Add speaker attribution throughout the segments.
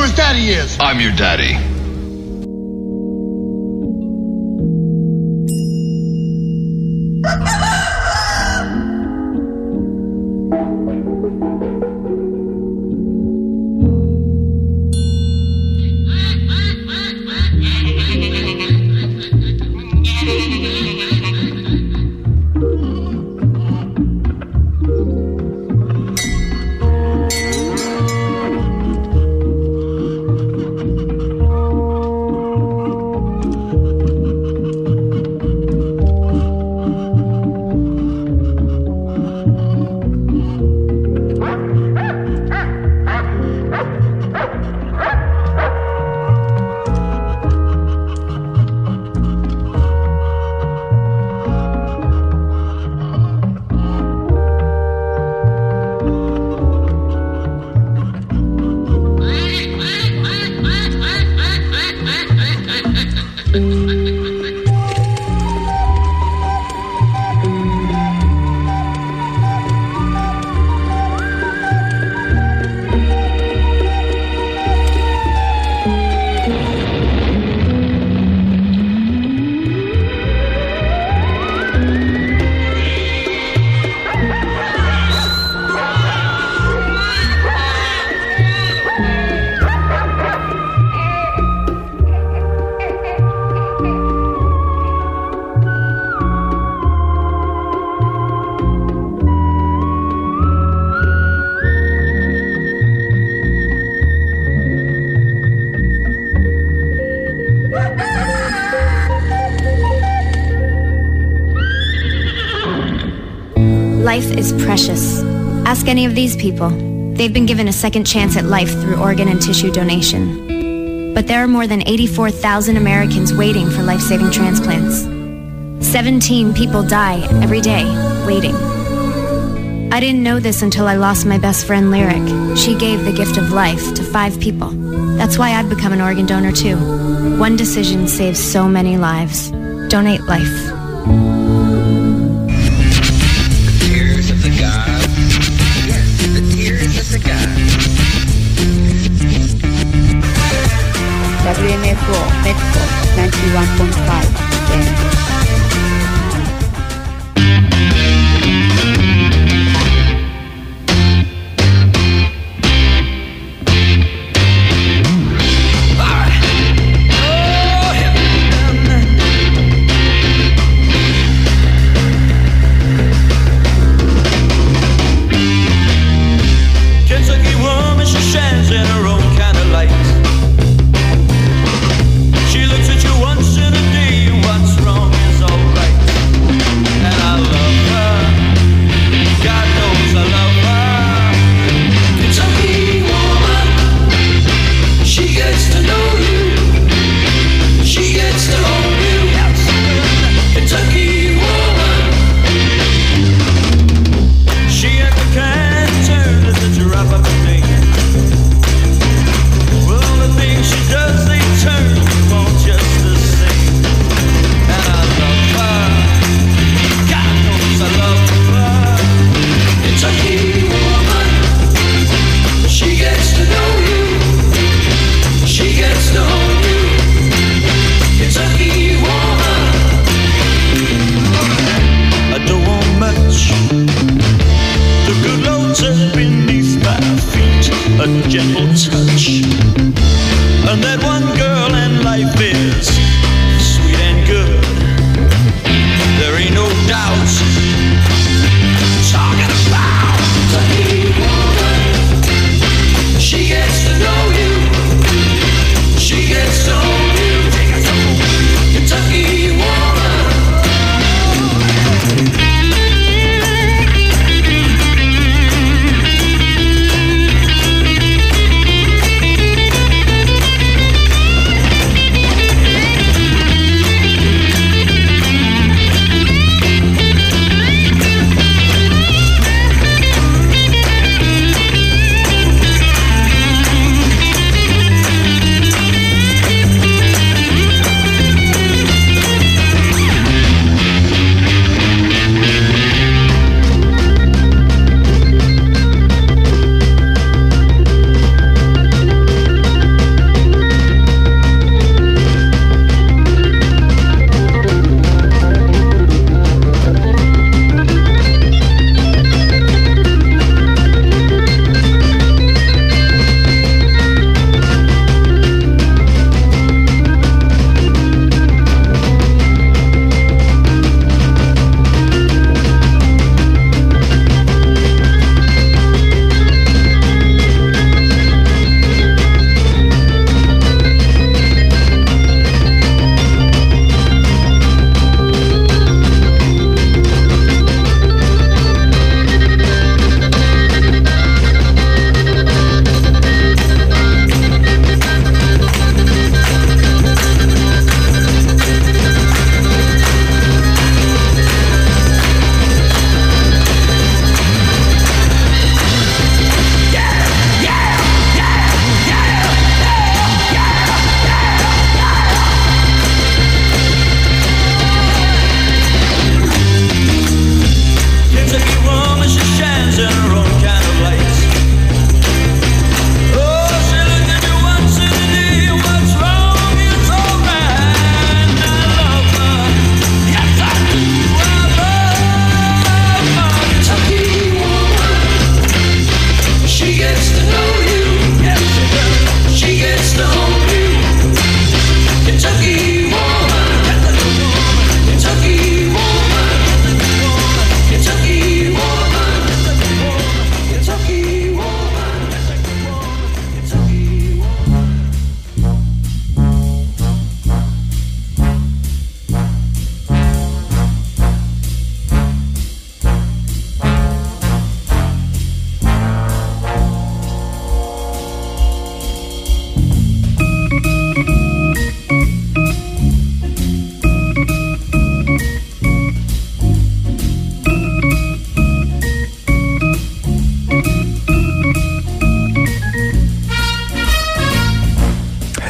Speaker 1: his daddy is.
Speaker 2: I'm your daddy.
Speaker 3: Life is precious. Ask any of these people. They've been given a second chance at life through organ and tissue donation. But there are more than 84,000 Americans waiting for life-saving transplants. 17 people die every day waiting. I didn't know this until I lost my best friend Lyric. She gave the gift of life to 5 people. That's why I've become an organ donor too. One decision saves so many lives. Donate life.
Speaker 4: WMFO Medford 91.5 FM.
Speaker 5: She looks at you once in a day. What's wrong is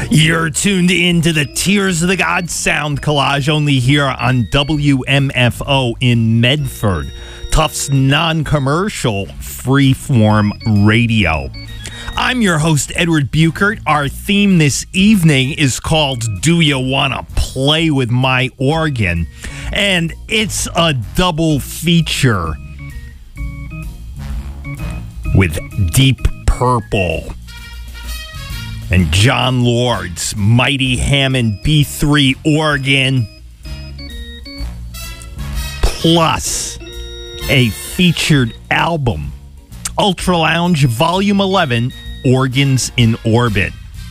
Speaker 1: You're tuned in to the Tears of the Gods sound collage, only here on WMFO in Medford. Tufts non-commercial freeform radio. I'm your host, Edward Buchert. Our theme this evening is called Do You Wanna Play With My Organ? And it's a double feature with Deep Purple and John Lord's Mighty Hammond B3 organ, plus a featured album, Ultra Lounge Volume 11, Organs in Orbit.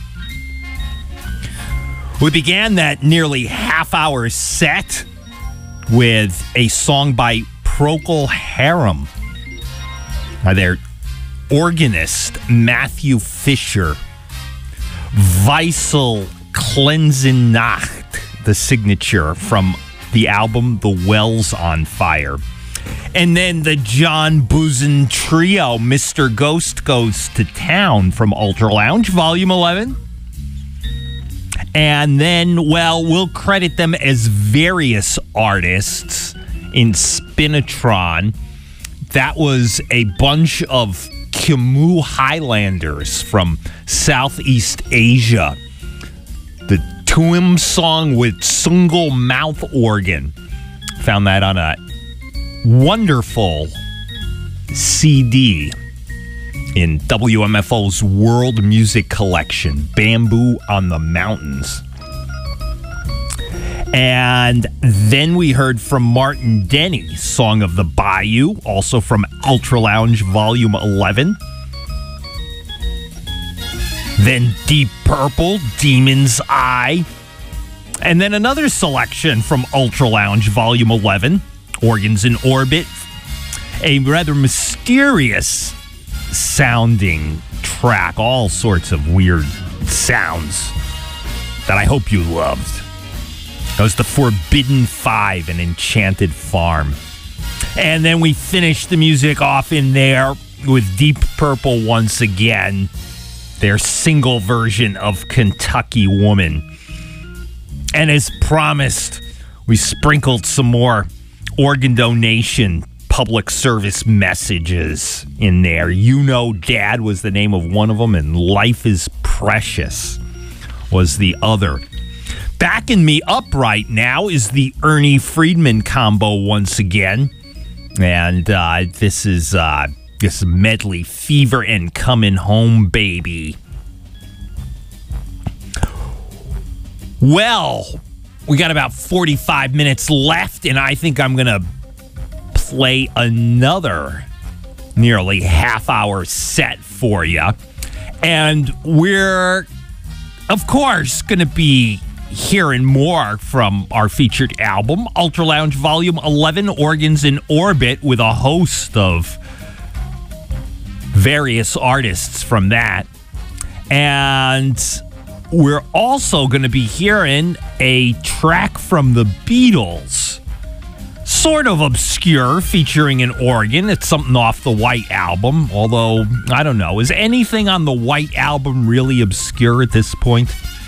Speaker 1: We began that nearly half-hour set with a song by Procol Harum, their organist Matthew Fisher, Weissel Cleansen Nacht, the signature from the album The Wells on Fire. And then the John Buzen Trio, Mr. Ghost Goes to Town from Ultra Lounge, Volume 11. And then, well, we'll credit them as various artists in Spinatron. That was a bunch of Khmu Highlanders from Southeast Asia. The Tuim song with Sungal mouth organ. Found that on a wonderful CD in WMFO's World Music Collection, Bamboo on the Mountains. And then we heard from Martin Denny, Song of the Bayou, also from Ultra Lounge Volume 11. Then Deep Purple, Demon's Eye. And then another selection from Ultra Lounge Volume 11, Organs in Orbit. A rather mysterious sounding track, all sorts of weird sounds that I hope you loved. That was the Forbidden Five, an Enchanted Farm. And then we finished the music off in there with Deep Purple once again, their single version of Kentucky Woman. And as promised, we sprinkled some more organ donation public service messages in there. You Know Dad was the name of one of them, and Life is Precious was the other. Backing me up right now is the Ernie Friedman combo once again. And this is this medley, Fever and Coming Home Baby. Well, we got about 45 minutes left, and I think I'm going to play another nearly half-hour set for you. And we're, of course, going to be hearing more from our featured album, Ultra Lounge Volume 11, Organs in Orbit, with a host of various artists from that. And we're also going to be hearing a track from the Beatles, sort of obscure, featuring an organ. It's something off the White Album, although, I don't know, is anything on the White Album really obscure at this point?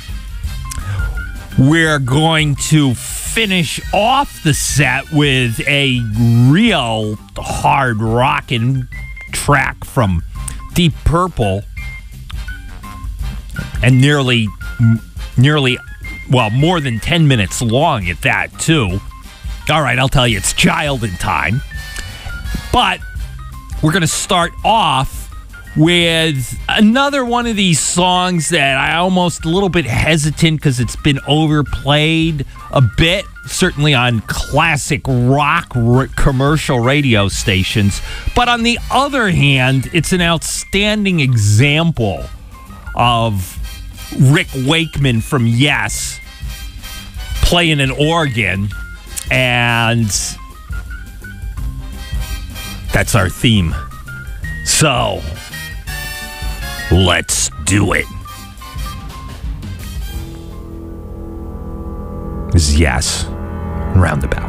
Speaker 1: We're going to finish off the set with a real hard rockin' track from Deep Purple, and nearly, well, more than 10 minutes long at that, too. All right, I'll tell you, it's Child in Time. But we're going to start off with another one of these songs that I almost a little bit hesitant because it's been overplayed a bit, certainly on classic rock commercial radio stations. But on the other hand, it's an outstanding example of Rick Wakeman from Yes playing an organ, and that's our theme. So let's do it. This is Yes, Roundabout.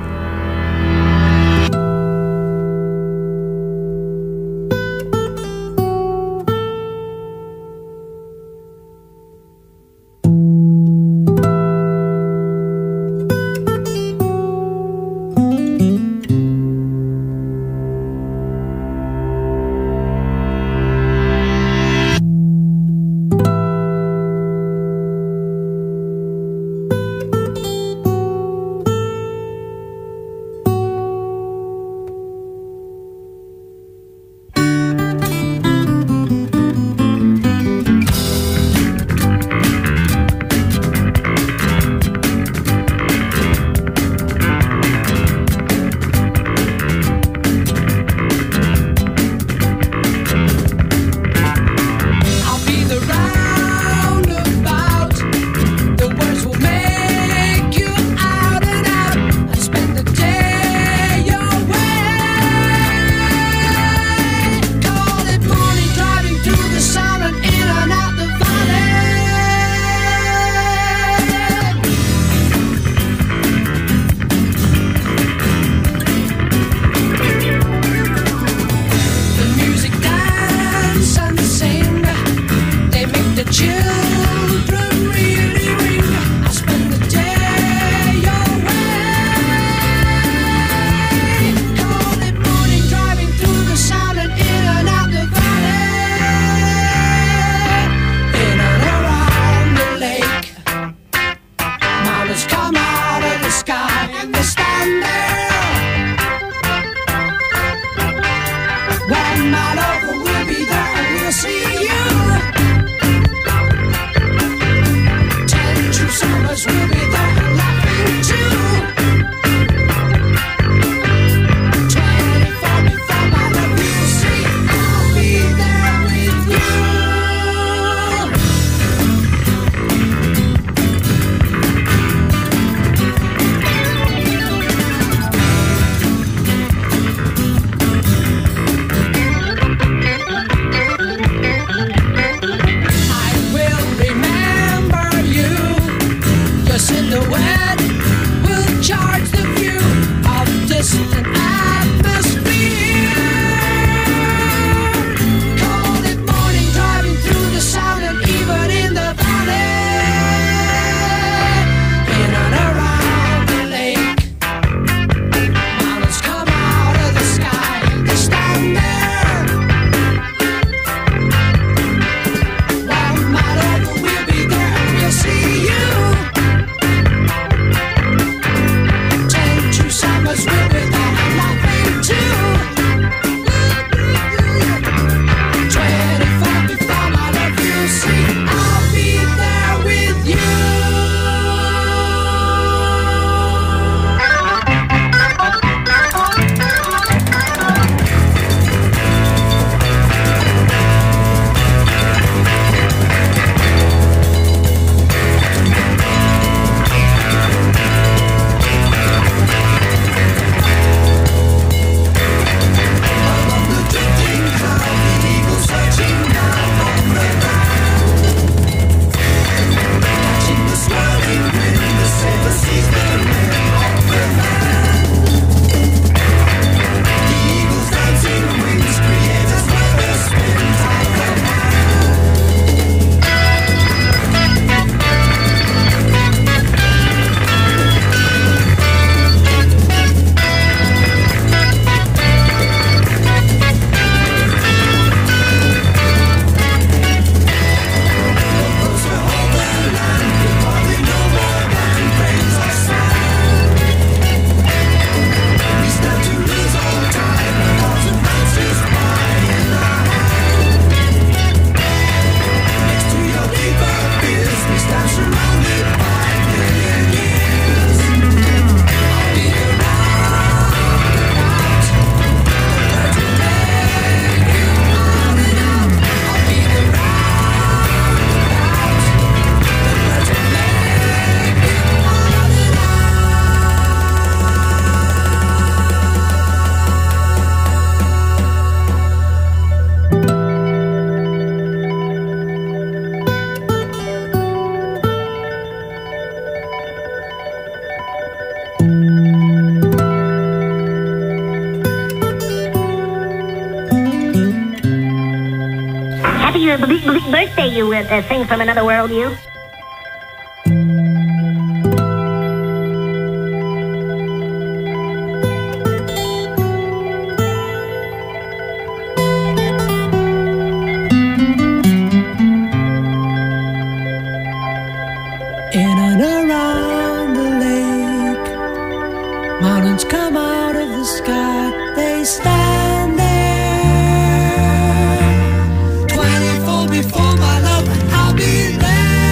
Speaker 2: birthday, you thing from another world, you.
Speaker 5: In and around the lake, mountains come out of the sky. They stand there, 24 before my love, I'll be there.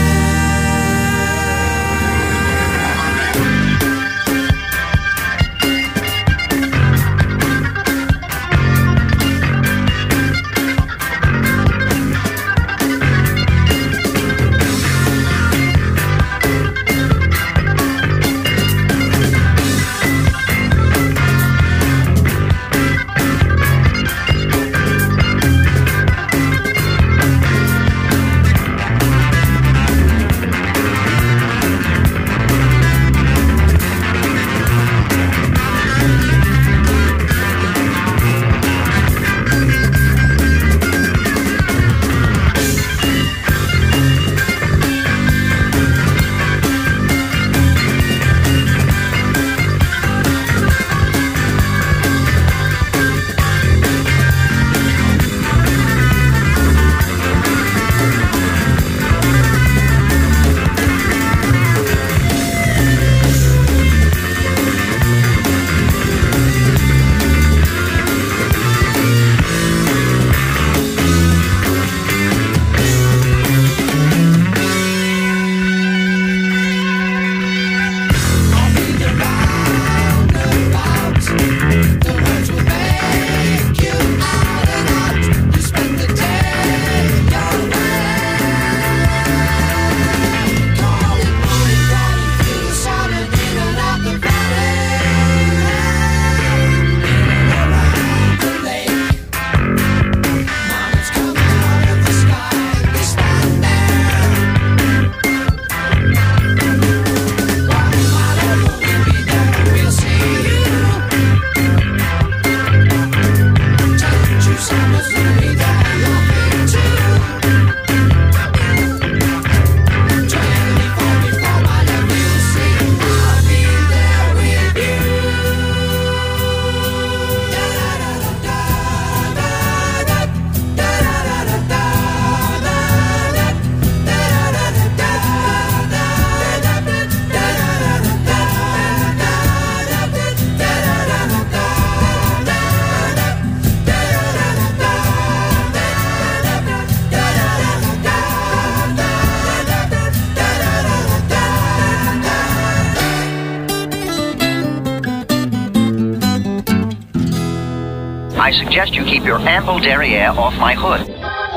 Speaker 6: I suggest you keep your ample derriere off my hood.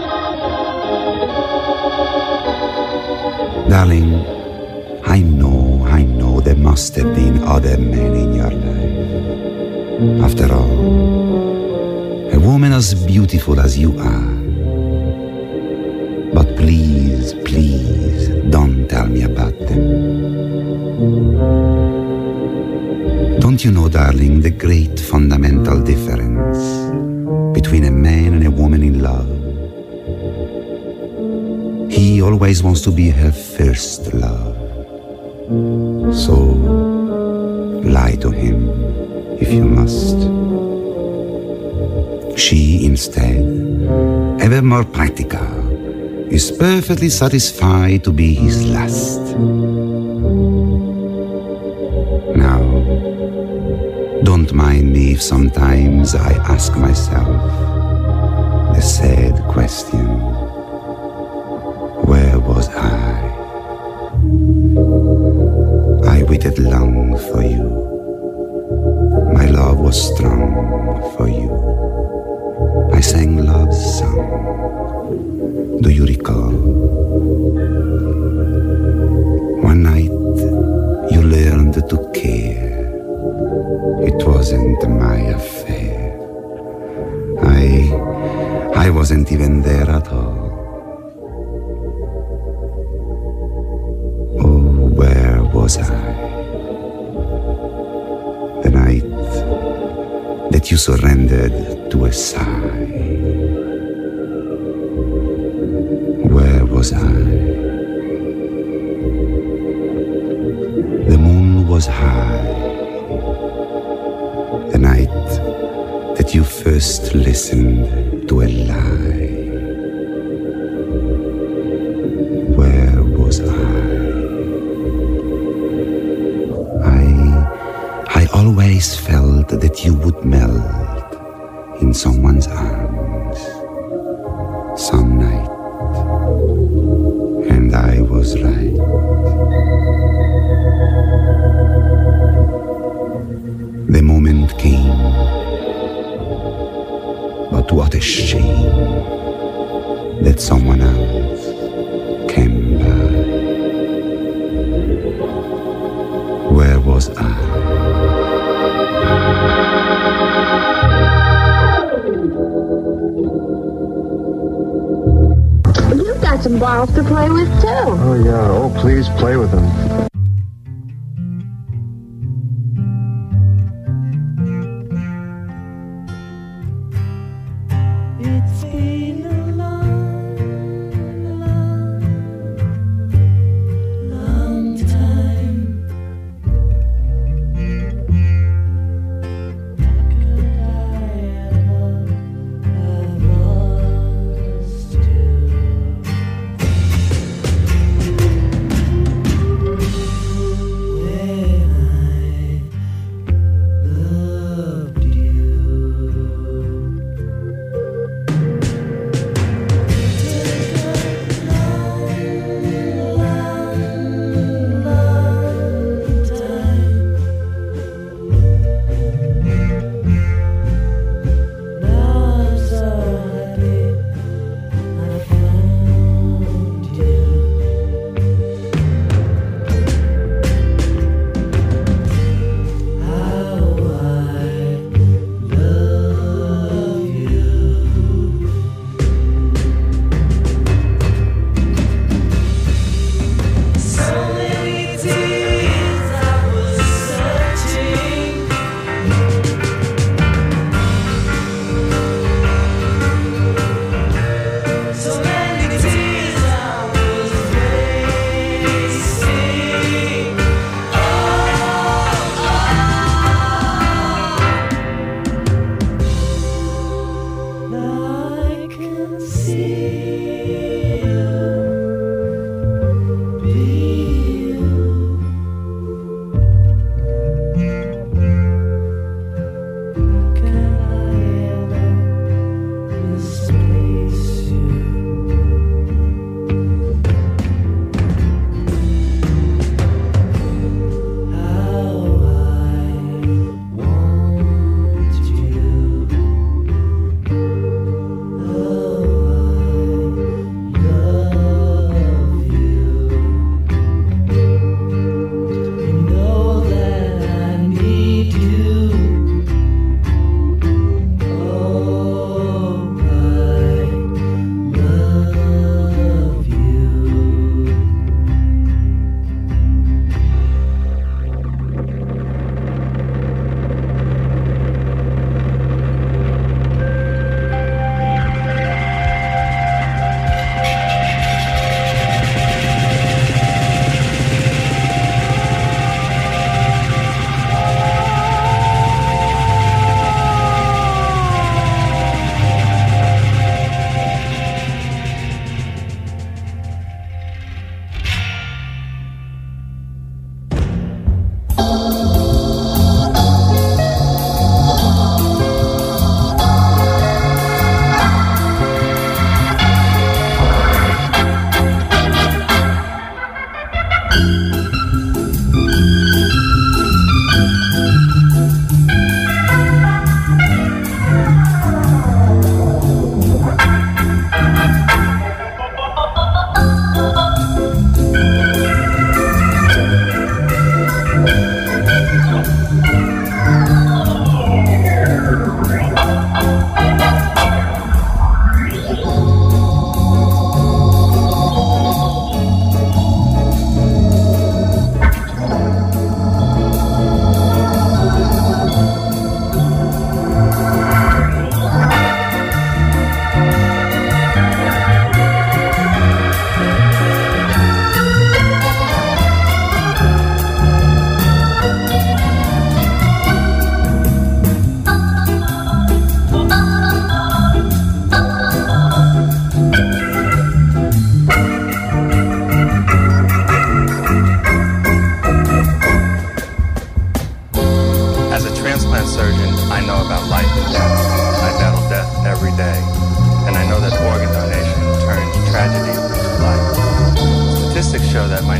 Speaker 7: Darling, I know there must have been other men in your life. After all, a woman as beautiful as you are. But please, please, don't tell me about them. Don't you know, darling, the great fundamental difference between a man and a woman in love? He always wants to be her first love. So, lie to him if you must. She, instead, ever more practical, is perfectly satisfied to be his last. Now, don't mind me if sometimes I ask myself the sad question, where was I? I waited long for you. My love was strong for you. I sang love's song. Do you recall? One night you learned to care. It wasn't my affair. I wasn't even there at all. Oh, where was I? The night that you surrendered to a sigh. was high, the night that you first listened to a lie. Where was I always felt that you would melt in someone's arms some night, and I was right. The moment came, but what a shame that someone else came by. Where was I?
Speaker 8: You've got some balls to play with, too.
Speaker 9: Oh, yeah. Oh, please play with them.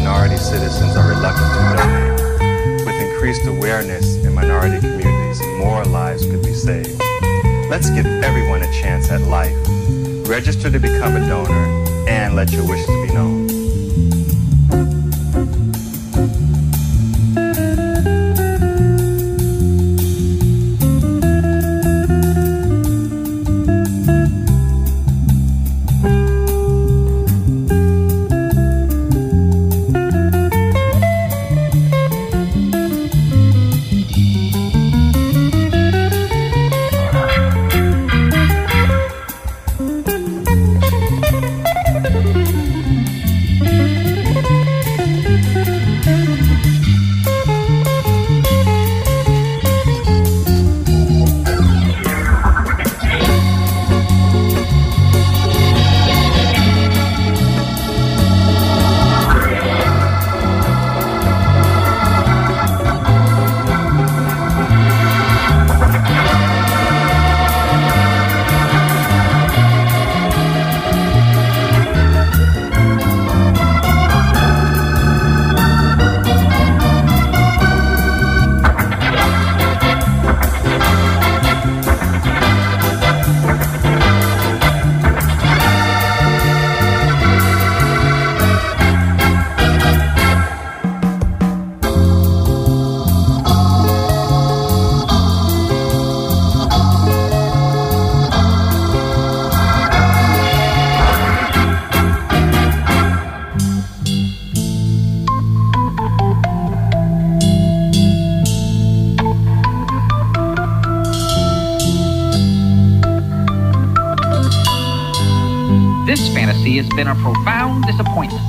Speaker 10: minority citizens are reluctant to donate. With increased awareness in minority communities, more lives could be saved. Let's give everyone a chance at life. Register to become a donor and let your wishes be known.
Speaker 11: This fantasy has been a profound disappointment.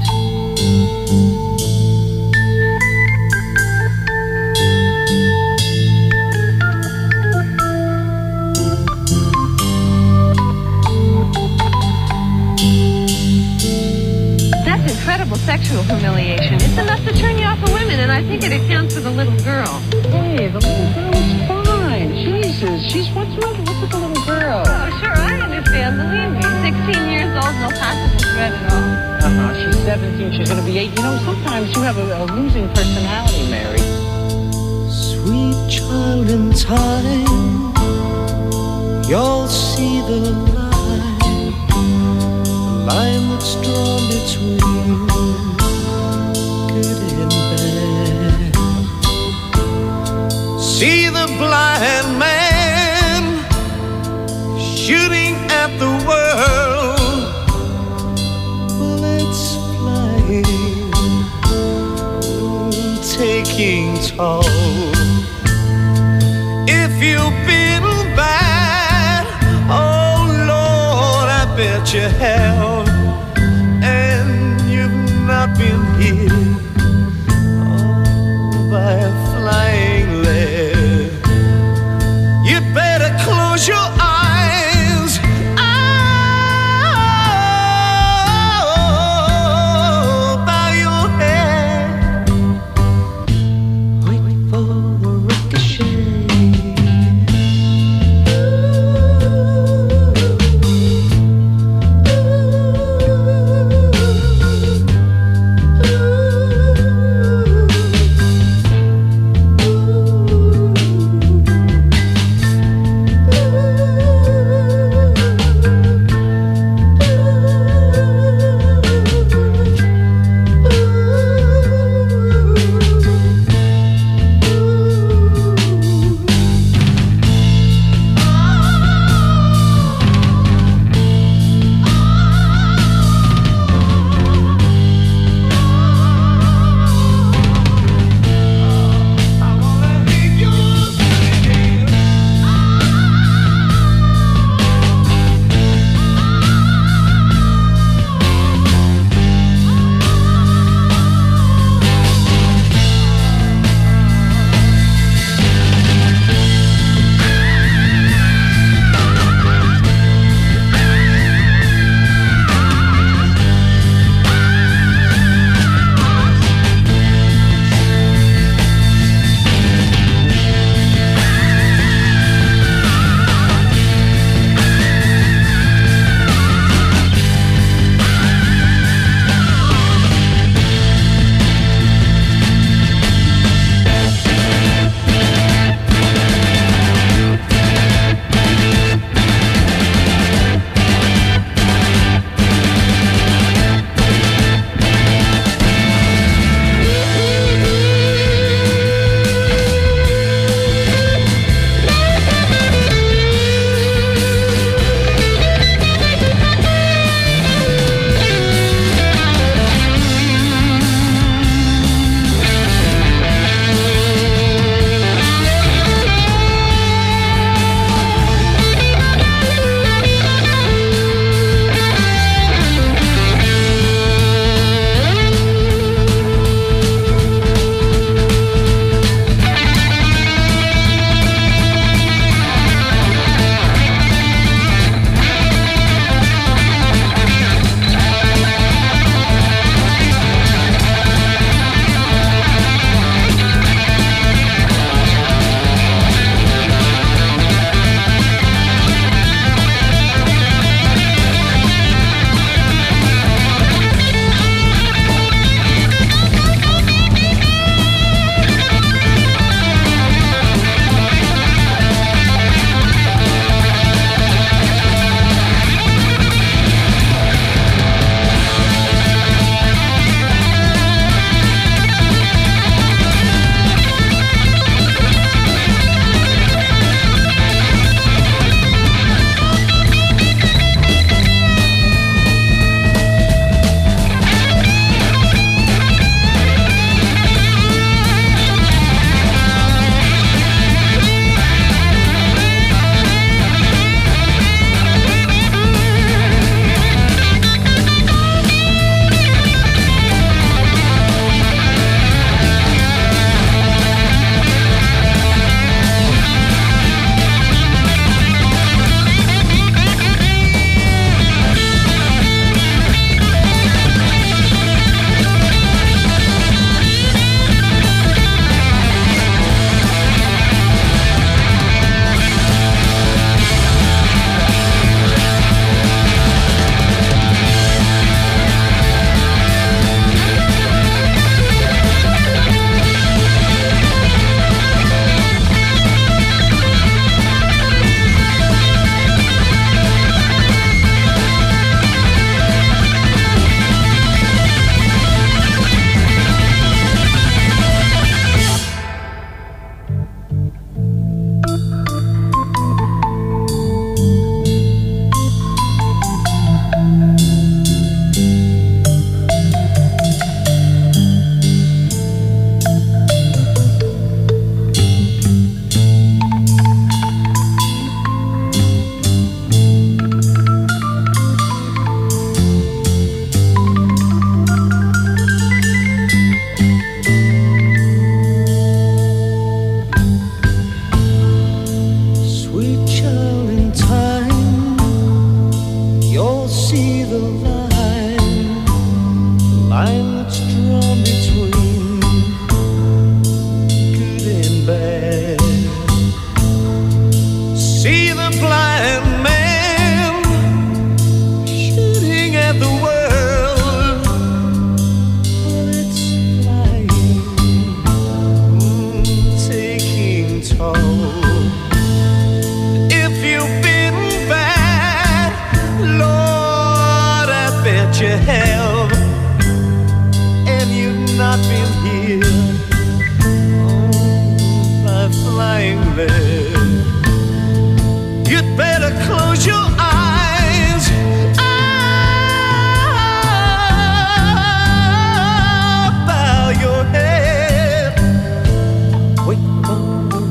Speaker 12: That's incredible sexual humiliation. It's enough to turn you off of women, and I think it accounts for the little girl.
Speaker 13: Hey, the little girl's fine. Jesus, what's with the little girl?
Speaker 12: Oh, sure, I understand. Believe me, 16 years old, no possible threat at all.
Speaker 13: She's 17, she's going to be 8. You know, sometimes you have a losing personality, Mary.
Speaker 5: Sweet child in time, you'll see the line that's drawn between good and bad. See the blind man shooting at the world, bullets flying, taking toll. If you've been bad, oh Lord, I bet you have, and you've not been hit by a flying lead. You better close your eyes, bow your head, wait for the ricochet. here on my flying lead. You'd better close your eyes. Bow your head. Wait for the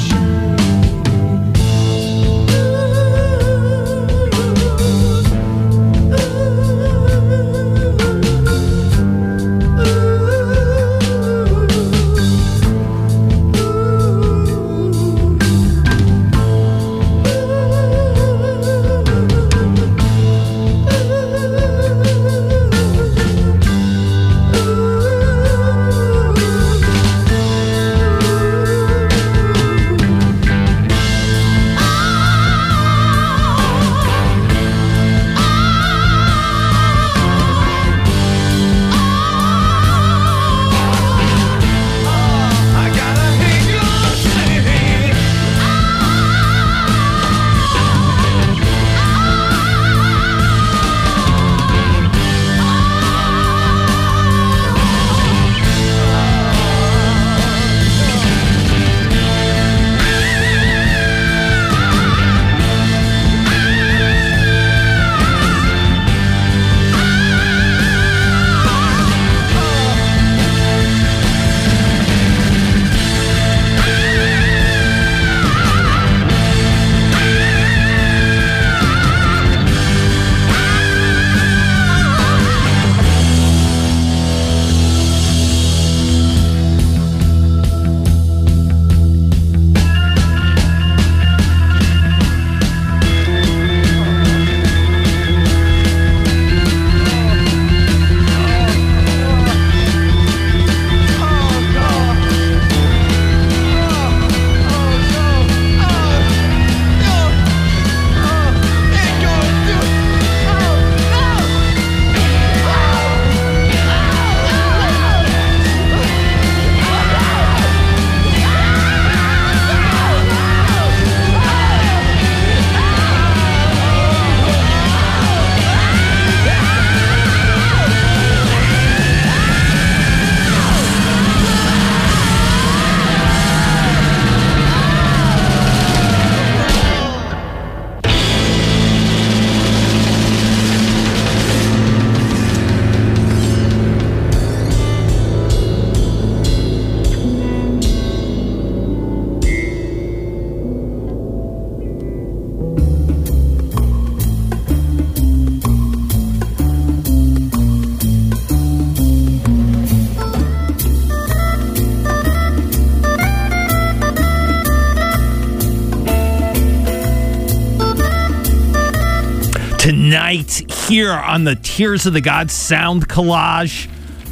Speaker 1: Tonight, here on the Tears of the Gods Sound Collage,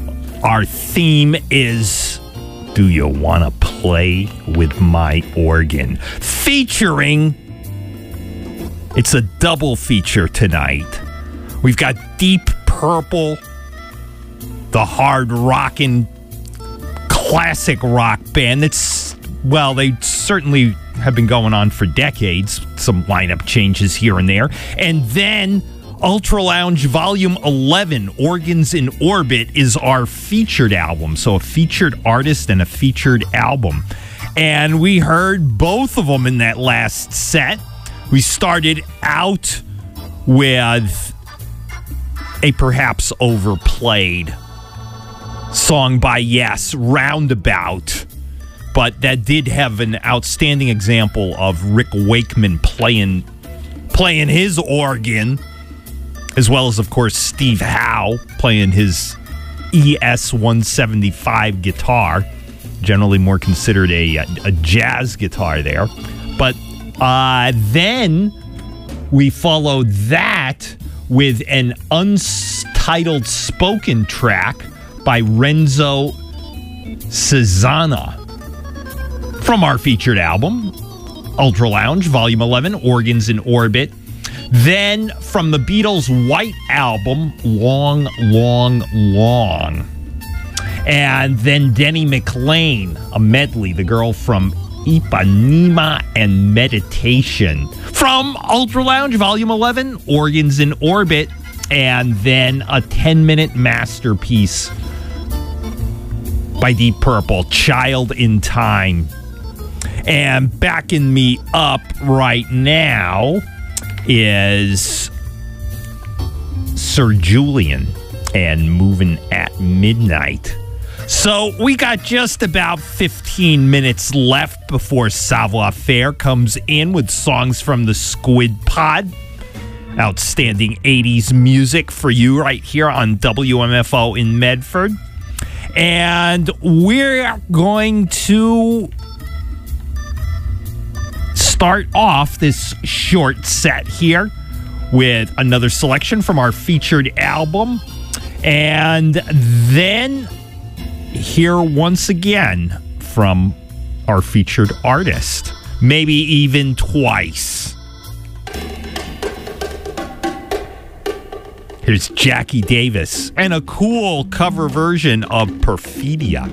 Speaker 1: our theme is Do You Want to Play With My Organ? Featuring, it's a double feature tonight. We've got Deep Purple, the hard rockin' classic rock band that's, well, they certainly have been going on for decades. Some lineup changes here and there. And then Ultra Lounge Volume 11, Organs in Orbit, is our featured album. So a featured artist and a featured album. And we heard both of them in that last set. We started out with a perhaps overplayed song by Yes, Roundabout. But that did have an outstanding example of Rick Wakeman playing his organ, as well as, of course, Steve Howe playing his ES-175 guitar, generally more considered a jazz guitar there. But then we followed that with an untitled spoken track by Renzo Cesana from our featured album, Ultra Lounge, Volume 11, Organs in Orbit. Then from the Beatles' White Album, Long, Long, Long. And then Denny McLain, a medley, The Girl from Ipanema and Meditation. From Ultra Lounge, Volume 11, Organs in Orbit. And then a 10-minute masterpiece by Deep Purple, Child in Time. And backing me up right now is Sir Julian and Moving at Midnight. So we got just about 15 minutes left before Savoir Faire comes in with songs from the Squid Pod. Outstanding 80s music for you right here on WMFO in Medford. And we're going to start off this short set here with another selection from our featured album. And then hear once again from our featured artist. Maybe even twice. Here's Jackie Davis and a cool cover version of Perfidia.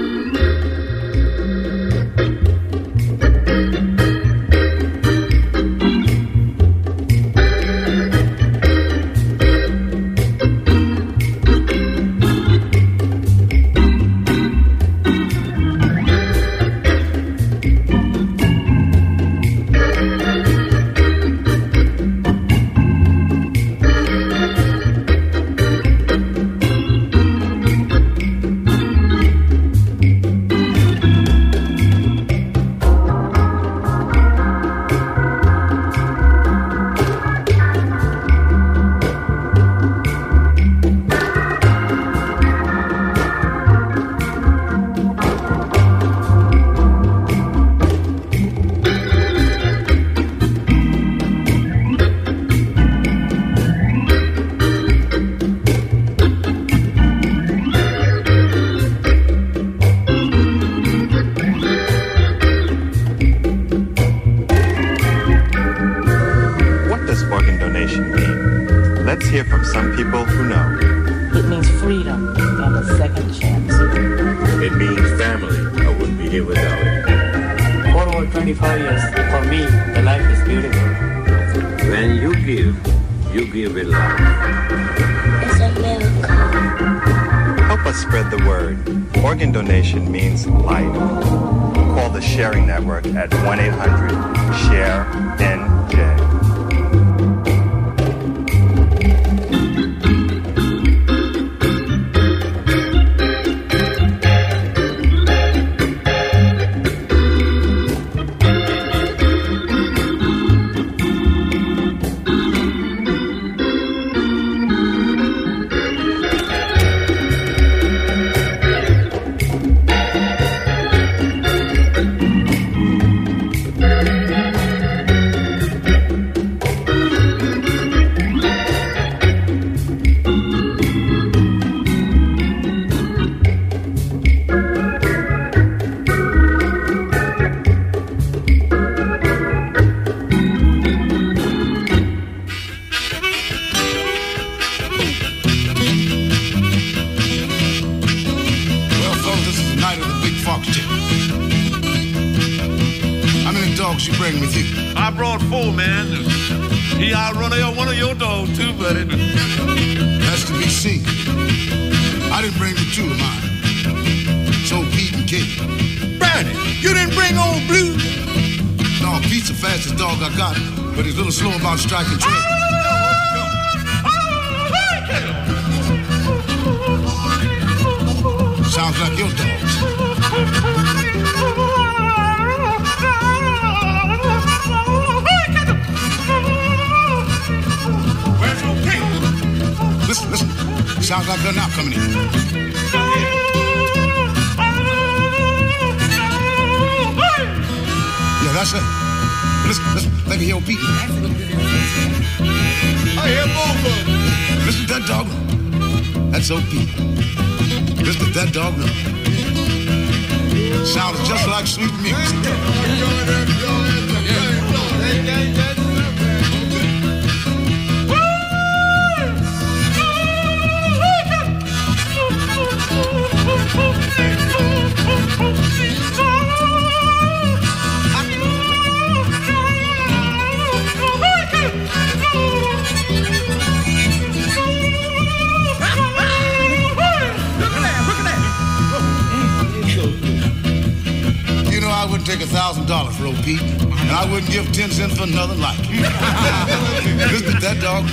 Speaker 1: At 1-800-SHARE-NJ.
Speaker 14: Striking trade. Sounds like your dogs. Where's your king? Listen. Sounds like they're not coming in. Yeah, that's it. Listen, let me hear your beat. I hear both of them. Listen to that dog. That's OP. Listen to that dog. Sounds just like sweet music. wouldn't take $1,000 for old Pete, and I wouldn't give 10 cents for another like him. Listen to that dog.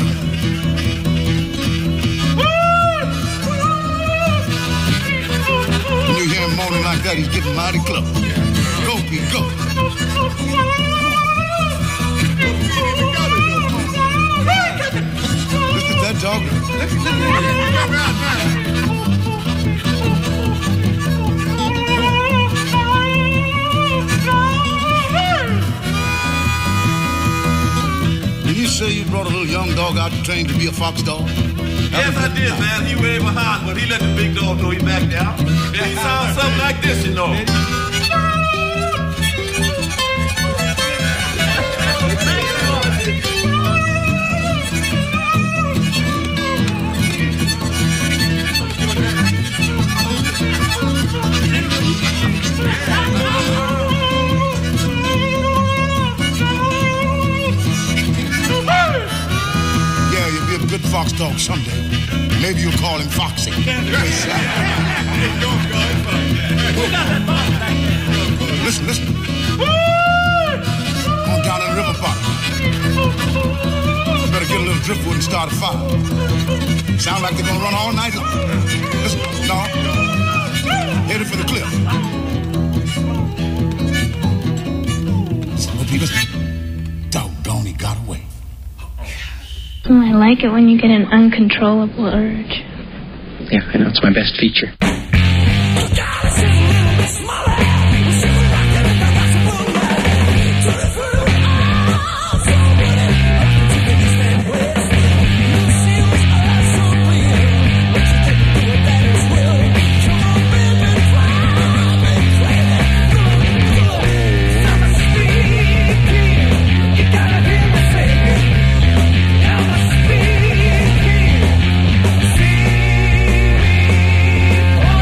Speaker 14: When you hear him moaning like that, he's getting mighty close. Go, Pete, go. Listen to that dog. Did you say you brought a little young dog out to train to be a fox dog?
Speaker 15: Yes, I did, man. He waved behind, but he let the big dog know he backed out. And he sounds something like this, you know.
Speaker 14: Yeah, you'll be a good fox dog someday. Maybe you'll call him Foxy. Listen, listen. On down in the river bottom. Better get a little driftwood and start a fire. Sound like they're gonna run all night long. Listen, no. Headed for the cliff. So, listen. Doggone, he got away.
Speaker 16: I like it when you get an uncontrollable urge.
Speaker 17: Yeah, I know. It's my best feature.
Speaker 5: Oh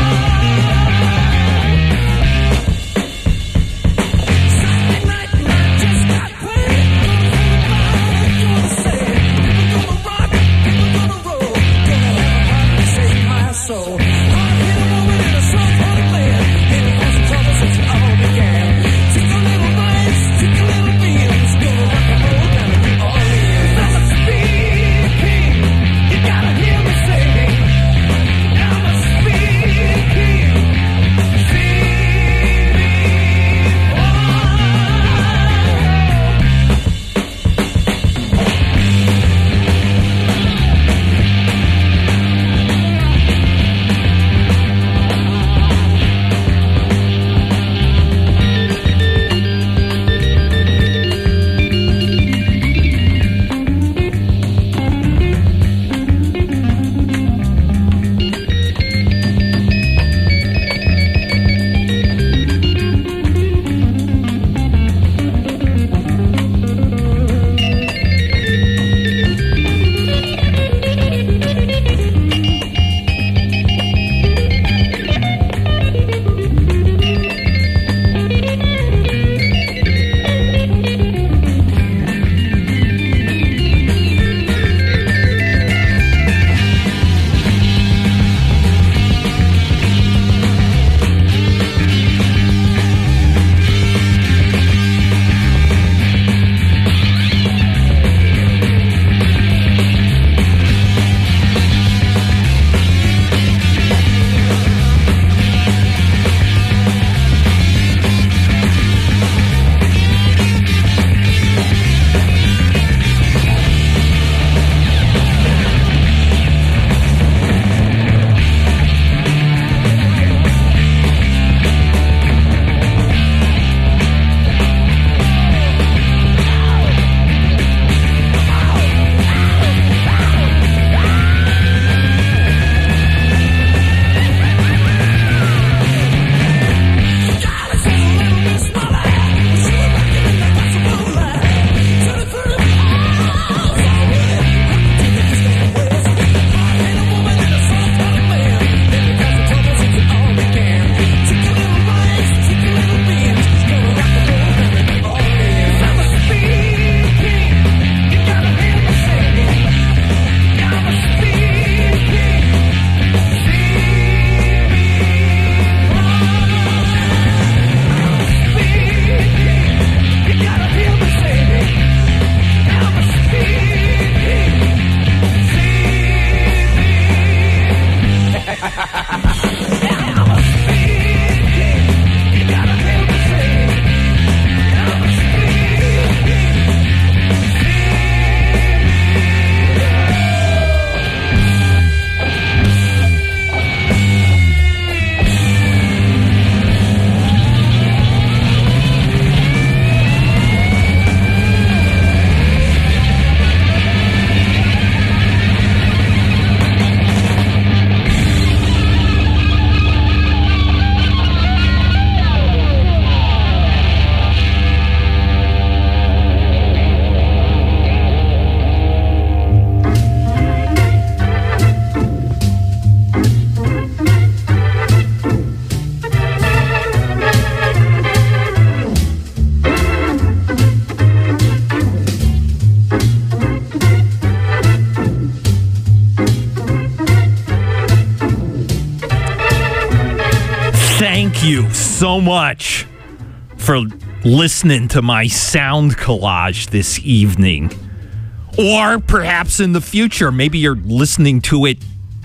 Speaker 1: so much for listening to my sound collage this evening. Or perhaps in the future, maybe you're listening to it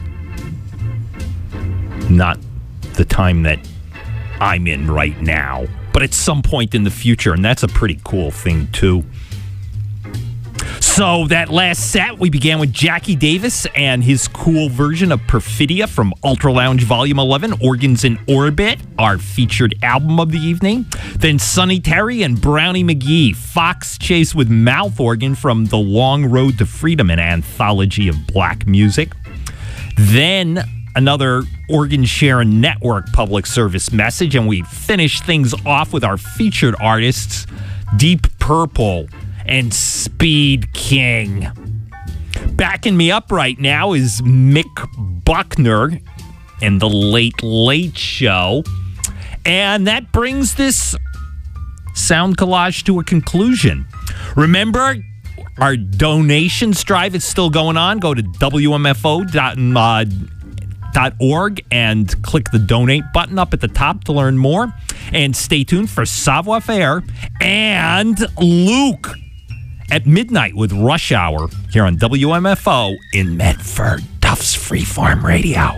Speaker 1: not the time that I'm in right now, but at some point in the future, and that's a pretty cool thing too. So that last set, we began with Jackie Davis and his cool version of Perfidia from Ultra Lounge Volume 11, Organs in Orbit, our featured album of the evening. Then Sonny Terry and Brownie McGee, Fox Chase with Mouth Organ from The Long Road to Freedom, an anthology of black music. Then another Organ Sharing Network public service message, and we finished things off with our featured artists, Deep Purple and Speed King. Backing me up right now is Mick Buckner and The Late Late Show. And that brings this sound collage to a conclusion. Remember, our donations drive is still going on. Go to WMFO.org and click the donate button up at the top to learn more. And stay tuned for Savoir Faire and Luke at midnight with Rush Hour here on WMFO in Medford, Duff's Freeform Radio.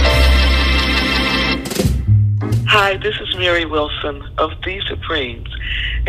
Speaker 18: Mary Wilson of The Supremes,